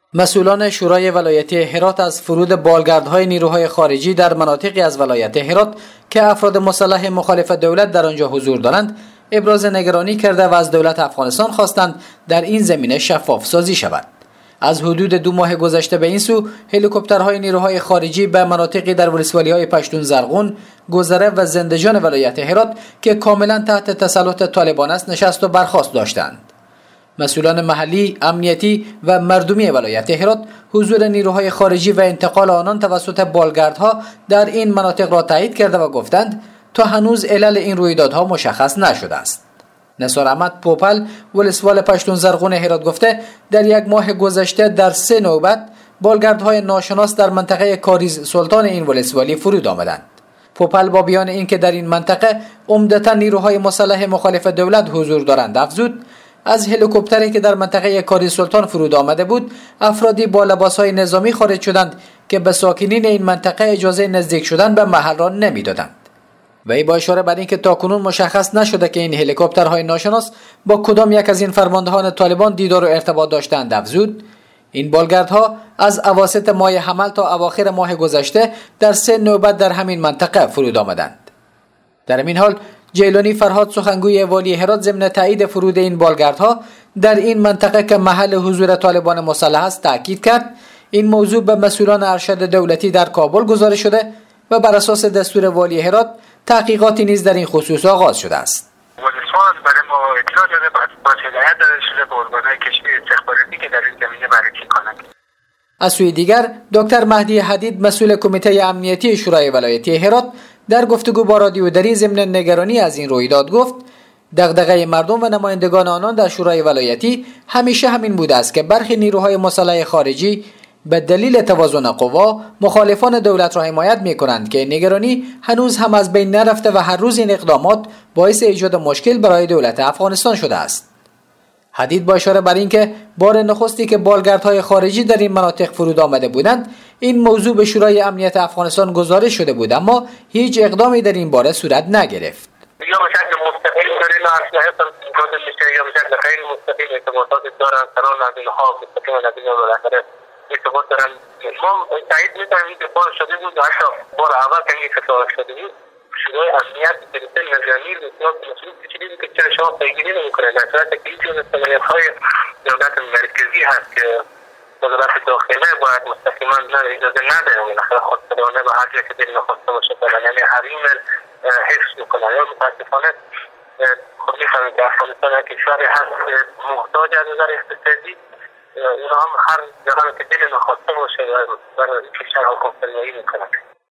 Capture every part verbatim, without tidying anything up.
مسئولان شورای ولایتی هرات از فرود بالگردهای نیروهای خارجی در مناطقی از ولایت هرات که افراد مسلح مخالف دولت در آنجا حضور دارند ابراز نگرانی کرده و از دولت افغانستان خواستند در این زمینه شفاف سازی شود. از حدود دو ماه گذشته به این سو هلیکوپترهای نیروهای خارجی به مناطقی در ولسوالی‌های پشتون زرغون، گذره و زندجان ولایت هرات که کاملا تحت تسلط طالبان است نشست و برخاست داشتند. مسئولان محلی، امنیتی و مردمی ولایت هرات حضور نیروهای خارجی و انتقال آنان توسط بالگردها در این مناطق را تایید کرده و گفتند تا هنوز علل این رویدادها مشخص نشده است. نثار احمد پوپل ولسوال پشتون زرغون هرات گفته در یک ماه گذشته در سه نوبت بالگردهای ناشناس در منطقه کاریز سلطان این ولسوالی فرود آمدند. پوپل با بیان اینکه در این منطقه عمدتاً نیروهای مسلح مخالف دولت حضور دارند افزود از هلیکوپتری که در منطقه کاریز سلطان فرود آمده بود افرادی با لباسهای نظامی خارج شدند که به ساکنین این منطقه اجازه نزدیک شدن به محل را نمیدادند. وی با اشاره بر اینکه تاکنون مشخص نشده که این هلیکوپترهای ناشناس با کدام یک از این فرماندهان طالبان دیدار و ارتباط داشتند افزود این بالگردها از اواسط ماه حمل تا اواخر ماه گذشته در سه نوبت در همین منطقه فرود آمدند. در این حال جیلانی فرهاد سخنگوی والی هرات ضمن تایید فرود این بالگردها در این منطقه که محل حضور طالبان مسلح است تاکید کرد این موضوع به مسئولان ارشد دولتی در کابل گزارش شده و بر اساس دستور والی هرات تحقیقاتی نیز در این خصوص آغاز شده است. ولسوال برای ما اطلاع داده با هدایت داده شده به ارگان‌های کشفی استخباراتی که در این زمینه بررسی کنند. از سوی دیگر دکتر مهدی حدید مسئول کمیته امنیتی شورای ولایتی هرات در گفتگو با رادیو دری ضمن نگرانی از این رویداد گفت دغدغه مردم و نمایندگان آنان در شورای ولایتی همیشه همین بوده است که برخی نیروهای مسلح خارجی به دلیل توازن قوا مخالفان دولت را حمایت می کنند که نگرانی هنوز هم از بین نرفته و هر روز این اقدامات باعث ایجاد مشکل برای دولت افغانستان شده است. حدید با اشاره بر اینکه بار نخستی که بالگردهای خارجی در این مناطق فرود آمده بودند این موضوع به شورای امنیت افغانستان گزارش شده بود اما هیچ اقدامی در این باره صورت نگرفت. یا به شکل مستقیم دارین اسلحه تنظیم میشه یا به شکل غیر مستقیم ارتباطات دارن سران از اینها مستقیم از اینها بالاخره ارتباط دارن. ما تایید میکنیم که بار شده بود و حتی بار اول که این اتفاق شده بود شورای امنیت سیستم نظامی بسیار مسئول کشیدیم که چرا شما پیگیری نمیکنید در صورتی که این جز عملیات‌های دولت مرکزی هست که وزارت داخله باید مستقیما اجازه نداره بالاخره خودسرانه به هر جایی که دل نخواسته باشه برن یعنی حریم حفظ میکنن یا متاسفانه خود میفهمید که افغانستان یک کشوری هست محتاج از نظر اقتصادی اونا هم هر جایی که دل نخواسته باشه برای کشور حکم فرمایی میکنن.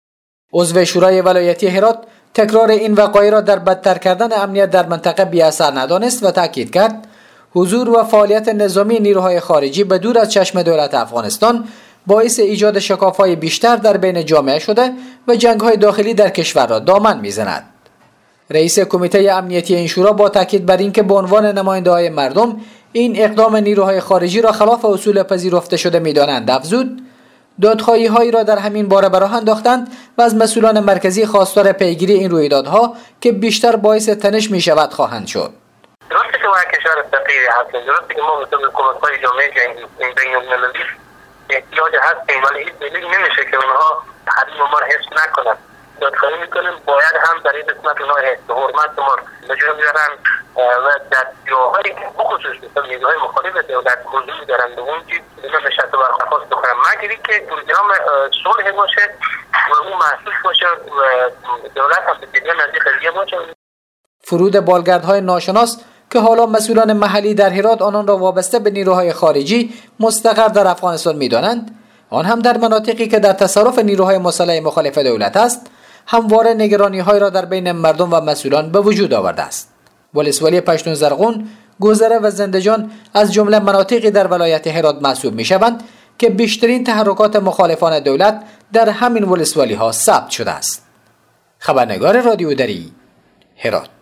عضو شورای ولایتی هرات تکرار این وقایع را در بدتر کردن امنیت در منطقه بی اثر ندانست و تاکید کرد حضور و فعالیت نظامی نیروهای خارجی به دور از چشم دولت افغانستان باعث ایجاد شکاف‌های بیشتر در بین جامعه شده و جنگ‌های داخلی در کشور را دامن می‌زند. رئیس کمیته امنیتی این شورا با تاکید بر اینکه به عنوان نماینده‌های مردم این اقدام نیروهای خارجی را خلاف اصول پذیرفته شده می‌دانند افزود دادخواهی‌هایی را در همین باره به راه انداختند و از مسئولان مرکزی خواستار پیگیری این رویدادها که بیشتر باعث تنش می‌شود خواهند شد. درسته که ما کشور فقیری هستیم، درسته که ما مثل حکومت‌های جامعه بین‌المللی احتیاج هستیم ولی هیچ دلیل نمیشه که اونها حریم ما را حفظ نکنند. دادخواهی میکنیم باید هم در این قسمت اونها حفظ حرمت ما به جا بیارن و در جاهایی که بخصوص مثل نیروهای مخالف دولت حضور دارند به اون چیز اینا نشست و برخواست بکنن مگری که پروگرام صلح باشه و اون محسوس باشه و دولت هم به جریان نزدیک قضیه باشه. فرود بالگردهای ناشناس که حالا مسئولان محلی در هرات آنان را وابسته به نیروهای خارجی مستقر در افغانستان می‌دانند، آن هم در مناطقی که در تصرف نیروهای مسلح مخالف دولت است، همواره نگرانی‌های را در بین مردم و مسئولان به وجود آورده است. ولسوالی پشتون زرغون، گذره و زندجان از جمله مناطقی در ولایت هرات محسوب می‌شوند که بیشترین تحرکات مخالفان دولت در همین ولسوالی‌ها ثبت شده است. خبرنگار رادیو دری، هرات.